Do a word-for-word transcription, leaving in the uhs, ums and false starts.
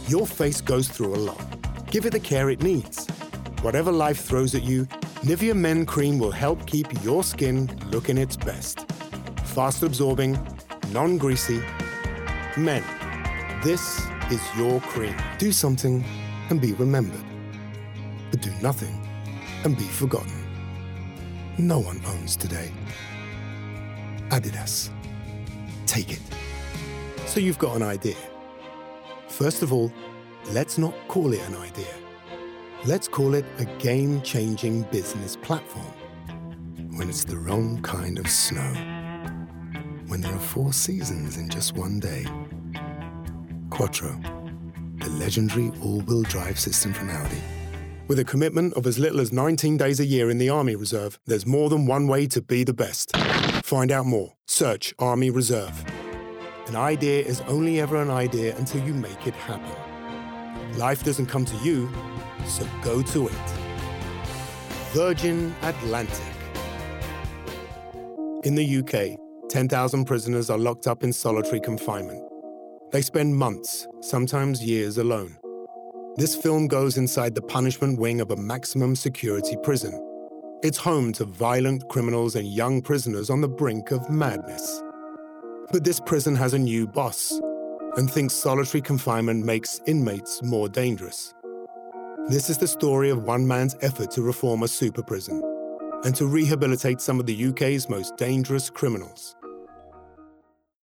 Your face goes through a lot. Give it the care it needs. Whatever life throws at you, Nivea Men Cream will help keep your skin looking its best. Fast absorbing, non-greasy. Men, this is your cream. Do something and be remembered. But do nothing and be forgotten. No one owns today. Adidas. Take it. So you've got an idea. First of all, let's not call it an idea. Let's call it a game-changing business platform. When it's the wrong kind of snow. When there are four seasons in just one day. Quattro, the legendary all-wheel drive system from Audi. With a commitment of as little as nineteen days a year in the Army Reserve, there's more than one way to be the best. Find out more. Search Army Reserve. An idea is only ever an idea until you make it happen. Life doesn't come to you, so go to it. Virgin Atlantic. In the U K, ten thousand prisoners are locked up in solitary confinement. They spend months, sometimes years alone. This film goes inside the punishment wing of a maximum security prison. It's home to violent criminals and young prisoners on the brink of madness. But this prison has a new boss and thinks solitary confinement makes inmates more dangerous. This is the story of one man's effort to reform a super prison and to rehabilitate some of the U K's most dangerous criminals.